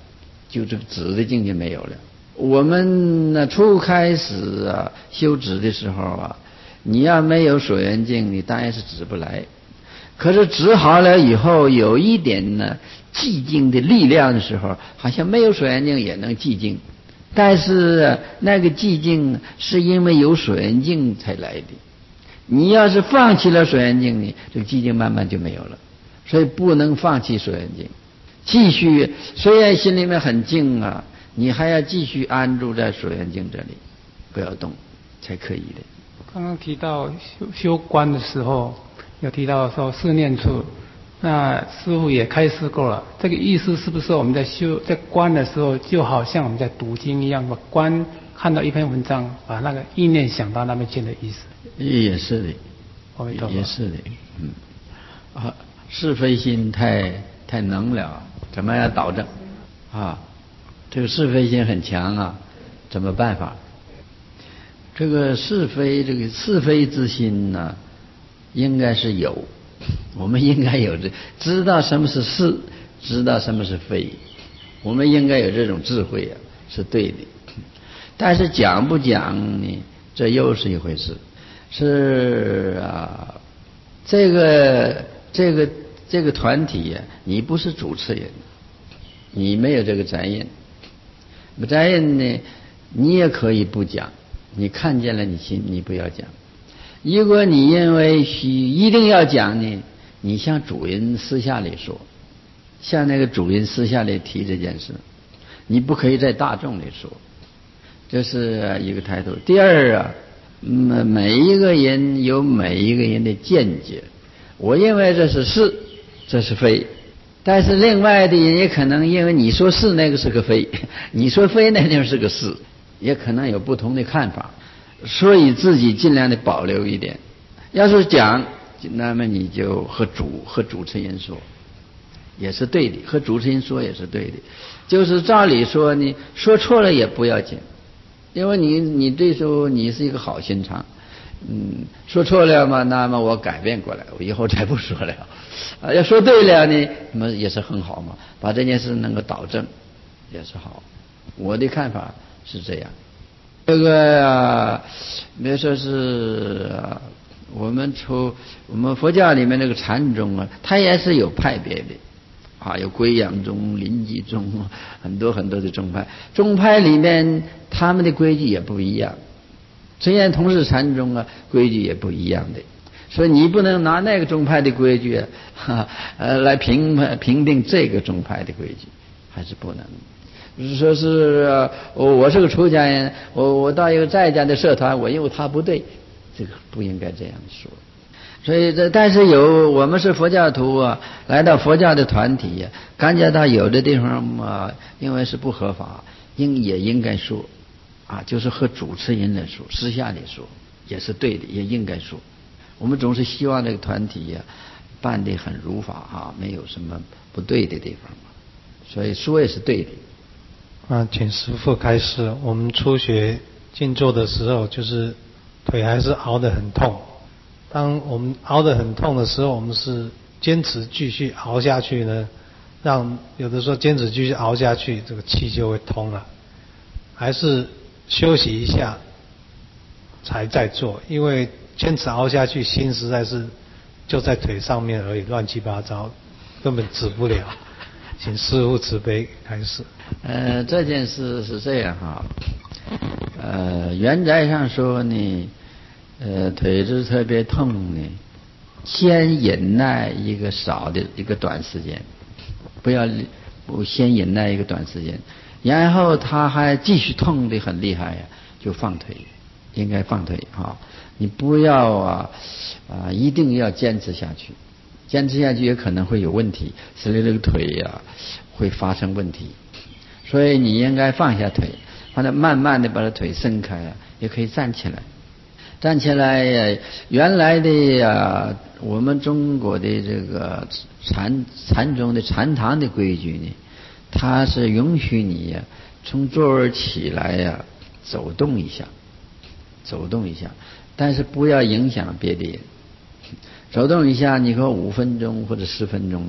就这个止的境界没有了。我们呢初开始啊修止的时候啊，你要没有所缘境，你当然是止不来。可是止好了以后，有一点呢寂静的力量的时候，好像没有所缘境也能寂静。但是那个寂静是因为有所缘境才来的。你要是放弃了所缘境呢，这个寂静慢慢就没有了。所以不能放弃所缘境，继续。虽然心里面很静啊，你还要继续安住在所缘境这里，不要动，才可以的。 刚刚提到修修观的时候，有提到说四念处，那师父也开示过了。这个意思是不是我们在修在观的时候，就好像我们在读经一样，把观看到一篇文章，把那个意念想到那边去的意思？ 也是的， 哦， 也是的，嗯，啊，是非心太太能了，怎么样导正啊？这个是非心很强啊，怎么办法？这个是非，这个是非之心呢，应该是有，我们应该有这知道什么是是，知道什么是非，我们应该有这种智慧啊，是对的。但是讲不讲呢，这又是一回事。是啊，这个这个这个团体呀、啊，你不是主持人，你没有这个责任。不责任呢，你也可以不讲。你看见了，你心你不要讲。如果你认为需一定要讲呢，你向主人私下里说，向那个主人私下里提这件事，你不可以在大众里说，这是一个态度。第二啊，每每一个人有每一个人的见解，我认为这是是，这是非。但是另外的人也可能因为你说是那个是个非，你说非那就是个是，也可能有不同的看法，所以自己尽量的保留一点。要是讲，那么你就和主和主持人说，也是对的，和主持人说也是对的。就是照理说你说错了也不要紧，因为你你这时候你是一个好心肠，嗯，说错了嘛，那么我改变过来，我以后再不说了。啊，要说对了呢，那么也是很好嘛，把这件事能够导正，也是好。我的看法是这样。这个啊，比如说是啊，我们出我们佛教里面那个禅宗啊，它也是有派别的。啊，有归养宗、临济宗，很多很多的宗派。宗派里面他们的规矩也不一样，虽然同是禅宗啊，规矩也不一样的。所以你不能拿那个宗派的规矩啊，呃，来评评定这个宗派的规矩，还是不能。说是我我是个出家人，我我到一个在家的社团，我因为他不对，这个不应该这样说。所以这但是有我们是佛教徒啊，来到佛教的团体呀、啊，感觉到有的地方嘛，因为是不合法，应也应该说啊，就是和主持人来说，私下里说也是对的，也应该说。我们总是希望这个团体呀、啊、办得很如法啊，没有什么不对的地方嘛，所以说也是对的。 啊，请师父开示。我们初学静坐的时候，就是腿还是熬得很痛。当我们熬得很痛的时候，我们是坚持继续熬下去呢，让有的时候坚持继续熬下去，这个气就会通了，还是休息一下才再做？因为坚持熬下去，心实在是就在腿上面而已，乱七八糟，根本止不了。请师父慈悲开示。 呃，这件事是这样哈，呃，原则上说呢。呃，腿子特别痛呢，先忍耐一个少的一个短时间，不要不先忍耐一个短时间，然后他还继续痛得很厉害呀，就放腿，应该放腿啊！你不要啊啊，一定要坚持下去，坚持下去也可能会有问题，使得这个腿呀、啊、会发生问题，所以你应该放下腿，把它慢慢的把它腿伸开啊，也可以站起来。站起来，原来的呀，我们中国的这个禅禅宗的禅堂的规矩呢，它是允许你呀从座儿起来呀走动一下，走动一下，但是不要影响别的人。走动一下，你说五分钟或者十分钟，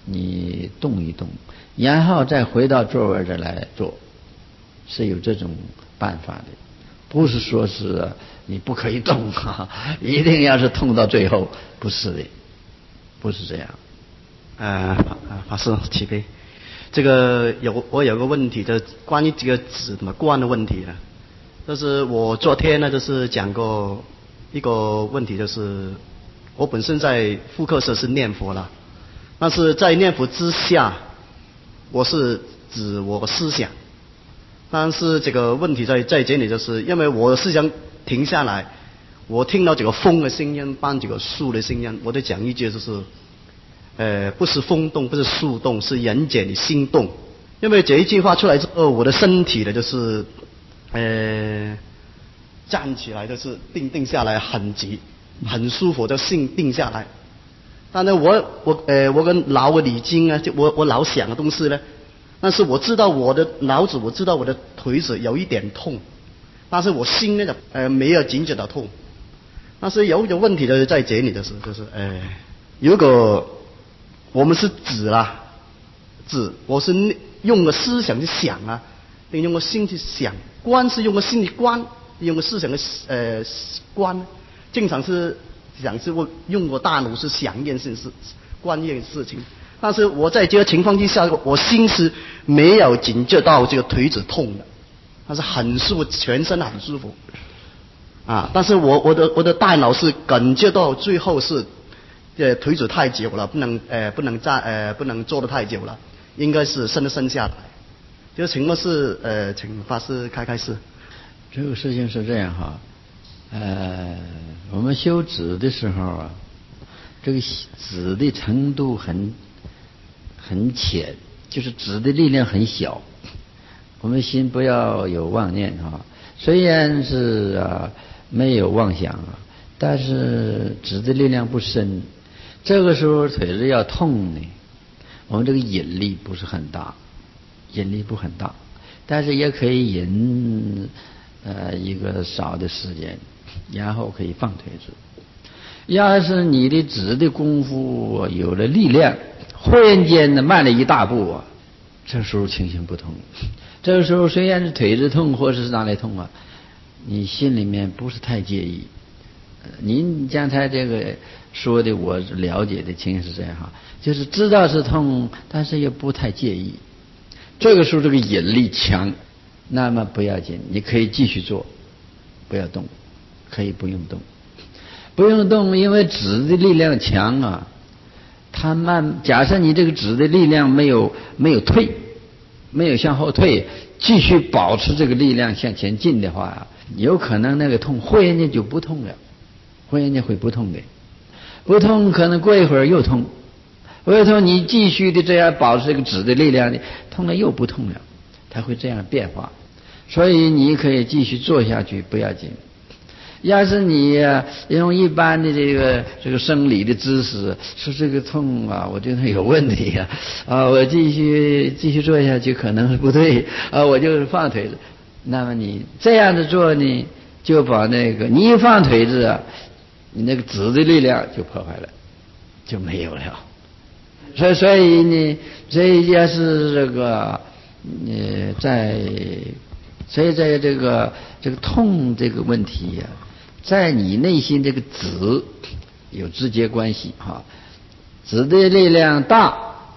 你动一动，然后再回到座位这来做，是有这种办法的，不是说是你不可以动啊，一定要是痛到最后，不是的，不是这样。 呃，法法师慈悲，这个有我有个问题，就是关于这个止怎么观的问题呢？就是我昨天呢，就是讲过一个问题，就是我本身在复课时是念佛了，但是在念佛之下，我是指我思想，但是这个问题在在这里，就是因为我的思想停下来，我听到这个风的声音，伴这个树的声音，我在讲一句就是。呃，不是风动，不是树动，是人间的心动。因为这一句话出来之后，我的身体呢，就是，呃，站起来就是定定下来，很急，很舒服，就心定下来。但是我我呃，我跟脑的理经啊，就我我老想的东西呢，但是我知道我的脑子，我知道我的腿子有一点痛，但是我心呢就呃没有紧紧的痛。但是有一个问题就是在这里的是，就是呃，如果我们是指啦，指我是用个思想去想啊，并用个心去想，观是用个心去观，用个思想的呃观，经常是想是我用个大脑是想一件事是观一件事情，但是我在这个情况之下，我心是没有警觉到这个腿子痛的，但是很舒服，全身很舒服啊，但是我我的我的大脑是感觉到最后是。呃，腿子太久了，不能呃不能站呃不能坐得太久了，应该是伸伸下来。这个情况是呃，请法师开开示。 这个事情是这样哈，呃，我们修止的时候啊，这个止的程度很很浅，就是止的力量很小。我们心不要有妄念哈，虽然是啊没有妄想啊，但是止的力量不深。这个时候腿子要痛呢，我们这个引力不是很大，引力不很大，但是也可以引呃一个少的时间，然后可以放腿子。要是你的指的功夫有了力量，忽然间呢慢了一大步啊，这时候情形不同。这个时候虽然是腿子痛或者是哪里痛啊，你心里面不是太介意。您刚才这个说的我了解的情形是这样哈，就是知道是痛，但是也不太介意。这个时候这个引力强，那么不要紧，你可以继续做，不要动，可以不用动，不用动，因为指的力量强啊。它慢，假设你这个指的力量没有没有退，没有向后退，继续保持这个力量向前进的话，有可能那个痛忽然间就不痛了。忽然间会不痛的，不痛可能过一会儿又痛，回头你继续的这样保持这个指的力量，痛了又不痛了，它会这样变化。所以你可以继续做下去，不要紧。要是你用一般的这个这个生理的知识说这个痛啊，我觉得有问题啊，啊，我继续继续做下去可能是不对啊，我就是放腿子。那么你这样子做呢，就把那个你一放腿子啊，你那个指的力量就破坏了，就没有了。所以，所以呢，这要是这个，呃，在，所以在这个这个痛这个问题呀、啊，在你内心这个指有直接关系哈。指的力量大，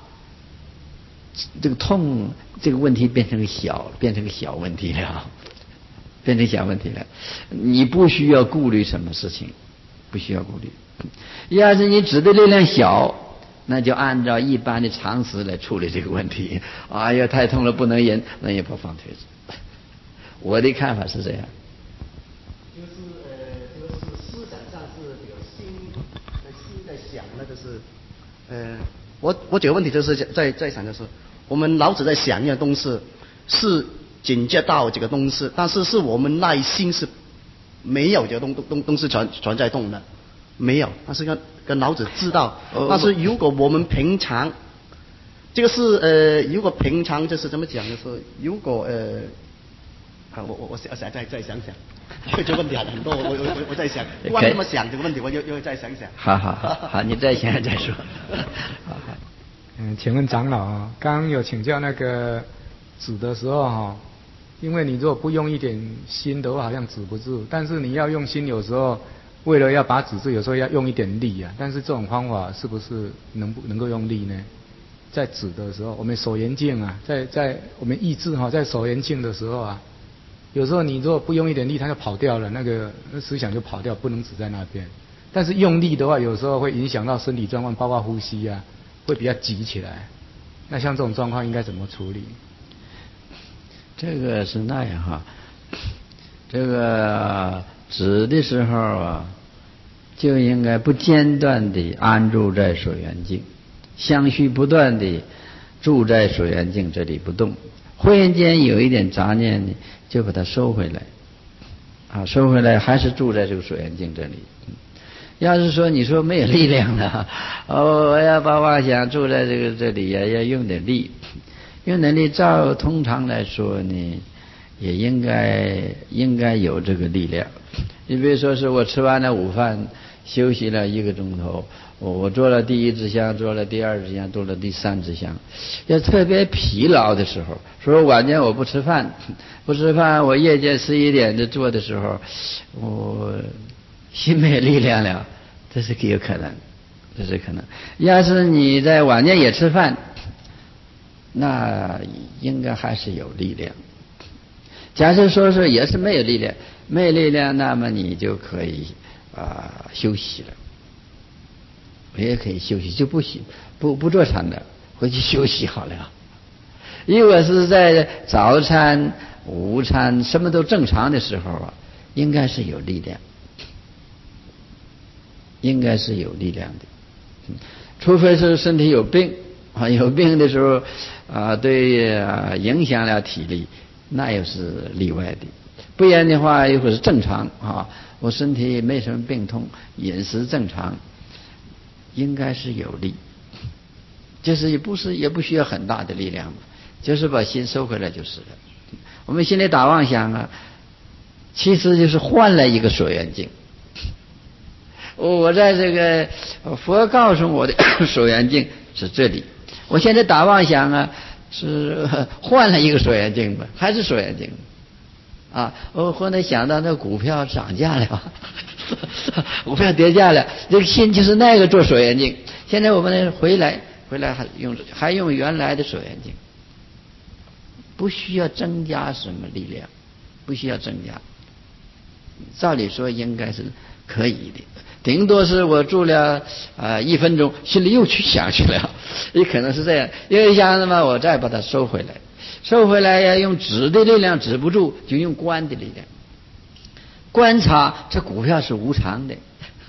这个痛这个问题变成个小，变成个小问题了，变成小问题了。你不需要顾虑什么事情。不需要顾虑。要是你指的力量小，那就按照一般的常识来处理这个问题。哎呀，太痛了不能忍，那也不放腿子。我的看法是这样。 就是呃，这个是思想上是这个心的心在想的，就是呃，我我这个问题就是在在想的是，我们脑子在想一样东西，是警觉到这个东西，但是是我们内心是。没有这个东东东西存存在动的，没有，但是跟跟脑子知道。但是如果我们平常，这个是呃，如果平常就是怎么讲呢？是如果呃，啊，我我我想再再想想，这个问题很多，我我我我再想，光这么想这个问题，我又又再想想。 好好好，好，你再想想再说。好好。 嗯，请问长老啊，刚刚有请教那个指的时候哈，因为你如果不用一点心的话，好像止不住，但是你要用心，有时候为了要把它止住，有时候要用一点力啊。但是这种方法是不是能不能够用力呢？在止的时候，我们守缘境啊，在在我们意志哈，在守缘境的时候啊，有时候你如果不用一点力，它就跑掉了，那个那思想就跑掉，不能止在那边。但是用力的话，有时候会影响到身体状况，包括呼吸啊，会比较急起来。那像这种状况应该怎么处理？ 这个是那样哈，这个止的时候啊，就应该不间断地安住在所缘境，相续不断地住在所缘境这里不动。忽然间有一点杂念呢，就把它收回来，啊，收回来还是住在这个所缘境这里。要是说你说没有力量了，哦，我要把妄想住在这个这里呀，要用点力，用点力，照通常来说呢，也应该应该有这个力量。你比如说是我吃完了午饭，休息了一个钟头，我我做了第一支香，做了第二支香，做了第三支香，要特别疲劳的时候，说晚间我不吃饭，不吃饭，我夜间十一点就做的时候，我心没有力量了，这是有可能，这是可能。要是你在晚间也吃饭，那应该还是有力量。假设说是也是没有力量，没有力量，那么你就可以啊、呃、休息了，也可以休息，就不行不不做禅了，回去休息好了。如果是在早餐、午餐什么都正常的时候啊，应该是有力量。应该是有力量的，除非是身体有病啊，有病的时候啊，对啊影响了体力，那又是例外的。不然的话，如果是正常啊，我身体没什么病痛，饮食正常，应该是有力。就是也不是也不需要很大的力量，就是把心收回来就是了。我们现在打妄想啊，其实就是换了一个所缘境。我在这个佛告诉我的所缘境是这里，我现在打妄想啊，是换了一个所缘境吧，还是所缘境啊？我忽然想到那股票涨价了，股票跌价了，这个心就是那个做所缘境。现在我们回来回来还用还用原来的所缘境，不需要增加什么力量，不需要增加。照理说应该是可以的，顶多是我住了啊、呃、一分钟，心里又去想去了，也可能是这样。因为想什么，我再把它收回来，收回来要用止的力量，止不住就用观的力量。观察这股票是无常的，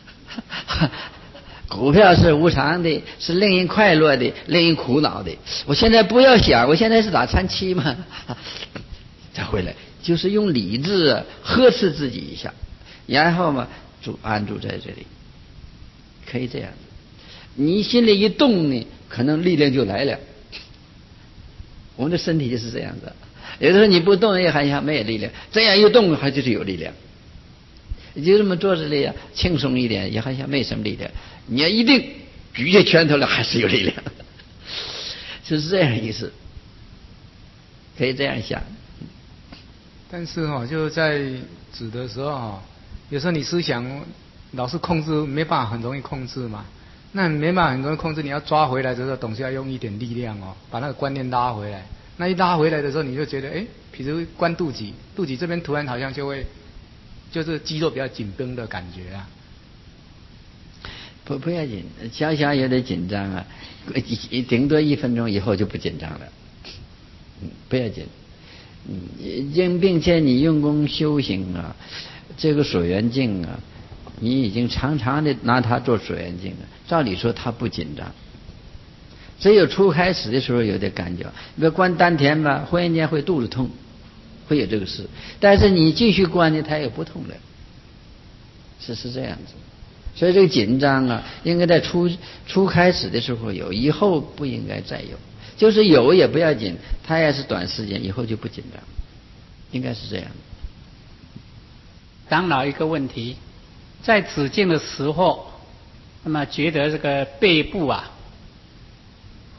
股票是无常的，是令人快乐的，令人苦恼的。我现在不要想，我现在是打参七嘛，再回来。就是用理智呵斥自己一下，然后嘛，住安住在这里，可以这样。你心里一动呢，可能力量就来了。我们的身体就是这样子，有的时候你不动也好像没有力量，这样一动还就是有力量。就这么坐着里啊，轻松一点也好像没什么力量。你要一定举起拳头来，还是有力量，就是这样意思。可以这样想。 但是哈、哦，就在止的时候哈，有时候你思想老是控制，没办法很容易控制嘛。那没办法很容易控制，你要抓回来的时候，总是要用一点力量哦，把那个观念拉回来。那一拉回来的时候，你就觉得，哎，比如关肚脐，肚脐这边突然好像就会，就是肌肉比较紧绷的感觉啊。 不不要紧，小小有点紧张啊，顶多一分钟以后就不紧张了。嗯，不要紧。因并且你用功修行啊，这个所缘境啊，你已经常常的拿它做所缘境了。照理说它不紧张，只有初开始的时候有点感觉。你比如观丹田吧，忽然间会肚子痛，会有这个事。但是你继续观呢，它也不痛了，是是这样子。所以这个紧张啊，应该在初初开始的时候有，以后不应该再有。就是有也不要紧，它也是短时间，以后就不紧张，应该是这样。 长老一个问题，在止境的时候，那么觉得这个背部啊，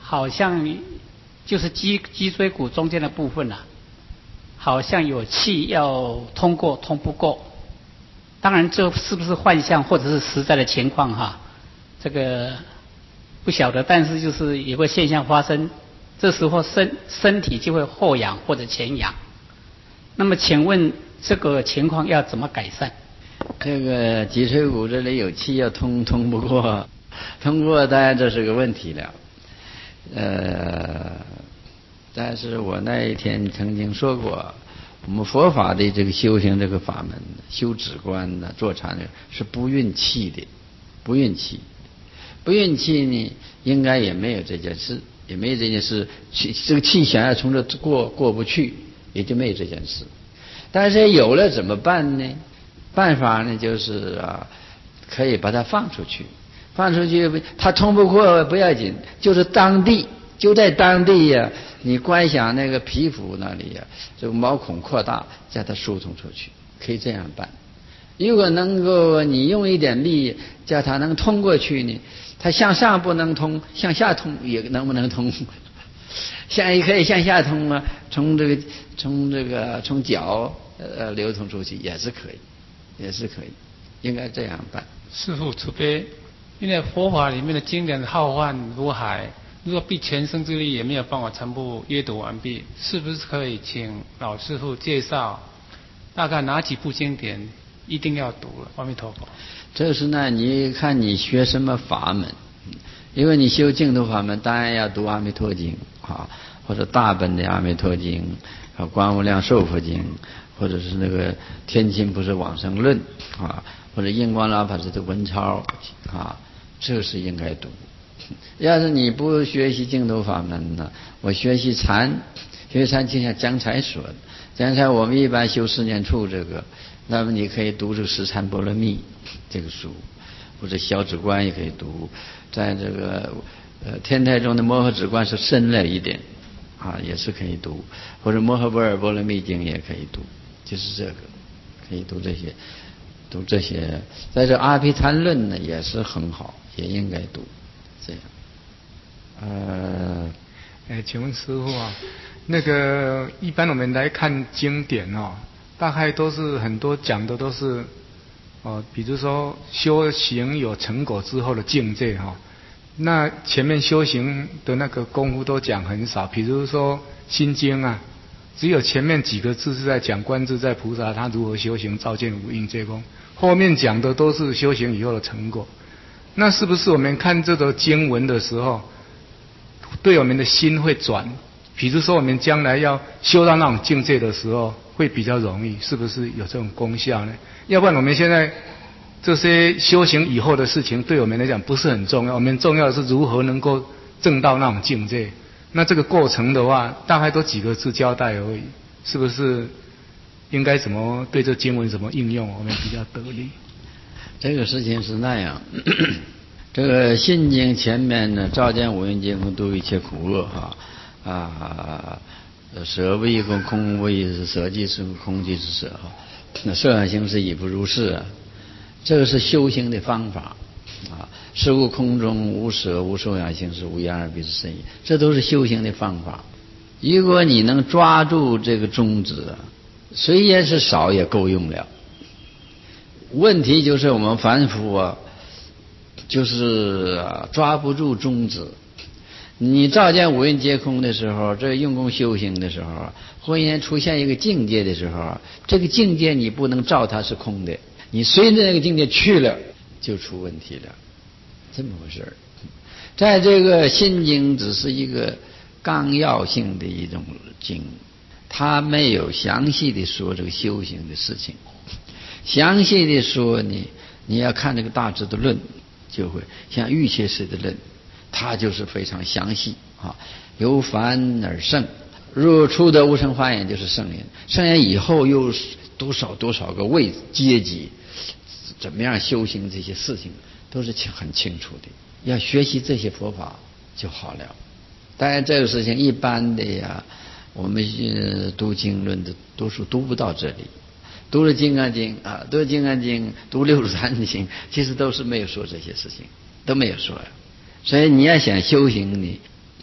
好像就是脊脊椎骨中间的部分啊，好像有气要通过，通不过。当然，这是不是幻象或者是实在的情况哈？这个不晓得，但是就是有个现象发生，这时候身身体就会后仰或者前仰。那么，请问这个情况要怎么改善？ 这个脊椎骨这里有气要通，通不过，通过当然这是个问题了。呃，但是我那一天曾经说过。我们佛法的这个修行这个法门，修止观呢，坐禅呢，是不运气的，不运气，不运气呢，应该也没有这件事，也没有这件事，气这个气想要从这过过不去，也就没有这件事。但是有了怎么办呢？办法呢，就是啊，可以把它放出去，放出去，它通不过不要紧，就是当地。就在当地呀、啊，你观想那个皮肤那里呀、啊，这个毛孔扩大，叫它疏通出去，可以这样办。如果能够你用一点力，叫它能通过去呢，它向上不能通，向下通也能不能通？向也可以向下通啊，从这个从这个从脚呃流通出去也是可以，也是可以，应该这样办。 师父慈悲，因为佛法里面的经典浩瀚如海。如果毕全身之力也没有办法全部阅读完毕，是不是可以请老师傅介绍大概哪几部经典一定要读了？阿弥陀佛。 这是呢，你看你学什么法门？因为你修净土法门，当然要读阿弥陀经啊，或者大本的阿弥陀经，啊观无量寿佛经，或者是那个天亲不是往生论啊，或者印光老法师的文钞啊，这是应该读。要是你不学习净土法门呢，我学习禅，学习禅就像江才说的，江才我们一般修四念处这个，那么你可以读这个十禅波罗蜜这个书，或者小止观也可以读，在这个呃天台中的摩诃止观是深了一点啊，也是可以读，或者摩诃般若波罗蜜经也可以读，就是这个可以读这些，读这些，在这阿毗昙论呢也是很好，也应该读。这样， 呃，哎，请问师父啊，那个一般我们来看经典哦，大概都是很多讲的都是，哦，比如说修行有成果之后的境界哈、哦，那前面修行的那个功夫都讲很少，比如说心经啊，只有前面几个字是在讲观自在菩萨他如何修行照见五蕴皆空，后面讲的都是修行以后的成果。那是不是我们看这个经文的时候，对我们的心会转？比如说我们将来要修到那种境界的时候，会比较容易，是不是有这种功效呢？要不然我们现在这些修行以后的事情，对我们来讲不是很重要，我们重要的是如何能够证到那种境界。那这个过程的话，大概都几个字交代而已，是不是应该怎么对这经文怎么应用，我们比较得力？ 这个事情是那样，这个心经前面呢，照见五蕴皆空，度一切苦厄哈啊，舍不异空，空不异是舍即是空即是舍哈，那色想行识已不如是啊，这个是修行的方法啊。是故空中无舍无受想行识无眼耳鼻舌身意，这都是修行的方法。如果你能抓住这个宗旨，虽然是少也够用了。问题就是我们凡夫啊，就是啊抓不住宗旨。你照见五蕴皆空的时候，这用功修行的时候，忽然出现一个境界的时候，这个境界你不能照它是空的，你随着那个境界去了，就出问题了，这么回事儿。在这个心经只是一个纲要性的一种经，它没有详细的说这个修行的事情。详细的说呢，你要看这个大智的论，就会像玉切师的论，它就是非常详细啊。由凡而圣，若初得无生法眼，就是圣人。圣人以后又多少多少个位阶级，怎么样修行这些事情，都是很清楚的。要学习这些佛法就好了。当然，这个事情一般的呀，我们读经论的多数读不到这里。读了《金刚经》啊，读了《金刚经》，读六祖坛经，其实都是没有说这些事情，都没有说呀。所以你要想修行呢，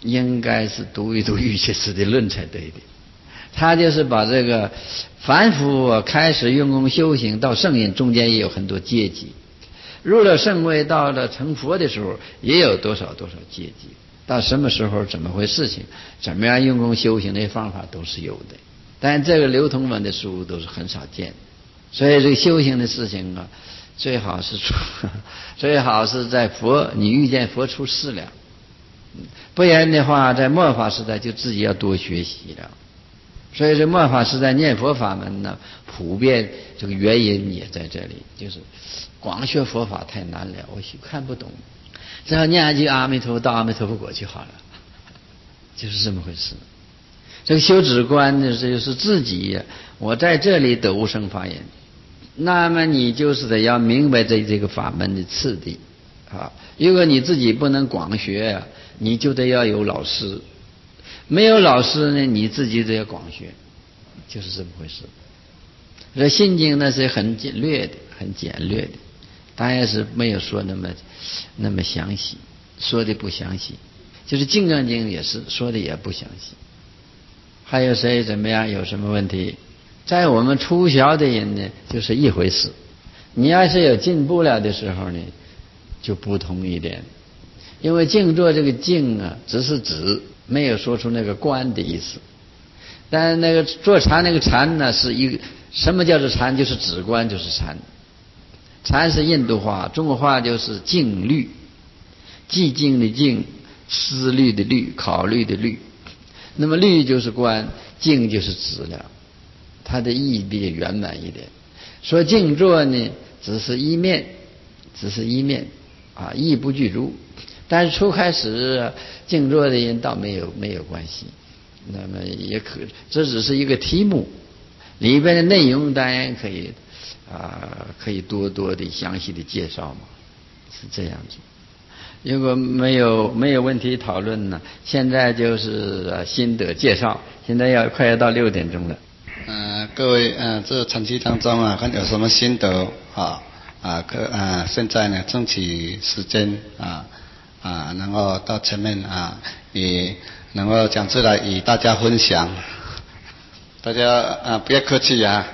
应该是读一读瑜伽师的论才对的。他就是把这个凡夫开始用功修行到圣人中间也有很多阶级，入了圣位到了成佛的时候也有多少多少阶级，到什么时候怎么回事情，怎么样用功修行的方法都是有的，但这个流通文的书都是很少见的。所以这个修行的事情啊，最好是出最好是在佛你遇见佛出世了，不然的话在末法时代就自己要多学习了。所以这末法时代念佛法门呢，普遍这个原因也在这里，就是光学佛法太难了，我看不懂，只要念一句阿弥陀佛到阿弥陀佛国就好了，就是这么回事。这个修止观呢，就是自己我在这里得无生法眼，那么你就是得要明白这这个法门的次第啊。如果你自己不能广学啊，你就得要有老师，没有老师呢，你自己得要广学，就是这么回事。这心经呢是很简略的，很简略的，当然是没有说那么那么详细，说的不详细。就是金刚经也是说的也不详细。还有谁怎么样有什么问题？在我们初学的人呢，就是一回事。你要是有进步了的时候呢，就不同一点。因为静坐这个静啊，只是止，没有说出那个观的意思。但那个坐禅那个禅呢，是一个什么叫做禅？就是止观，就是禅。禅是印度话，中国话就是静虑，寂静的静，思虑的虑，考虑的虑。那么虑就是观，静就是止了，它的意义比较圆满一点。说静坐呢，只是一面，只是一面啊，意不具足。但是初开始静坐的人倒没有没有关系，那么也可，这只是一个题目，里边的内容当然可以啊，可以多多的详细的介绍嘛，是这样子。如果没有没有问题讨论呢，现在就是心得介绍。现在要快要到六点钟了。 嗯、呃，各位，嗯、呃，这晨期当中啊，看有什么心得啊啊，可啊，现在呢，争取时间啊啊，然后到前面啊，也能够讲出来与大家分享。大家啊，不要客气啊。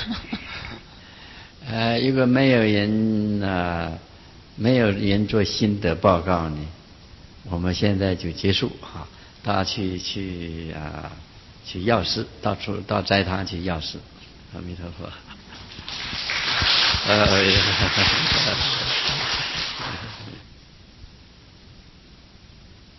呃，如果没有人啊。没有人做心得报告呢，我们现在就结束哈，大家去去啊，去药师，到处到斋堂去药师，阿弥陀佛。呃